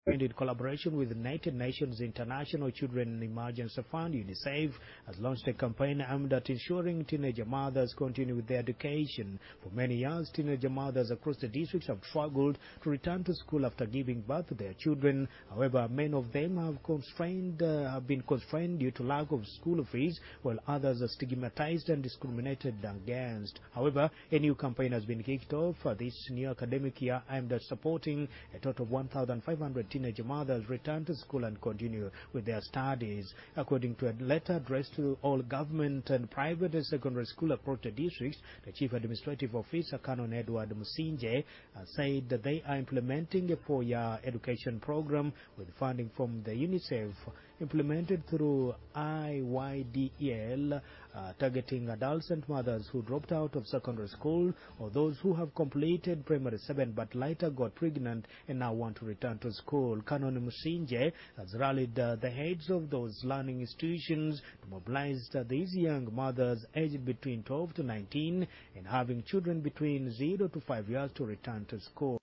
In collaboration with the United Nations International Children Emergency Fund, UNICEF, has launched a campaign aimed at ensuring teenager mothers continue with their education. For many years, teenager mothers across the districts have struggled to return to school after giving birth to their children. However, many of them have been constrained due to lack of school fees, while others are stigmatized and discriminated against. However, a new campaign has been kicked off for this new academic year aimed at supporting a total of 1,500 teenage mothers return to school and continue with their studies. According to a letter addressed to all government and private secondary school across the districts, the Chief Administrative Officer, Canon Edward Musinje, said that they are implementing a 4-year education program with funding from the UNICEF implemented through IYDEL, targeting adults and mothers who dropped out of secondary school or those who have completed primary 7 but later got pregnant and now want to return to school. Canon Musinje has rallied the heads of those learning institutions to mobilize these young mothers aged between 12 to 19 and having children between 0 to 5 years to return to school.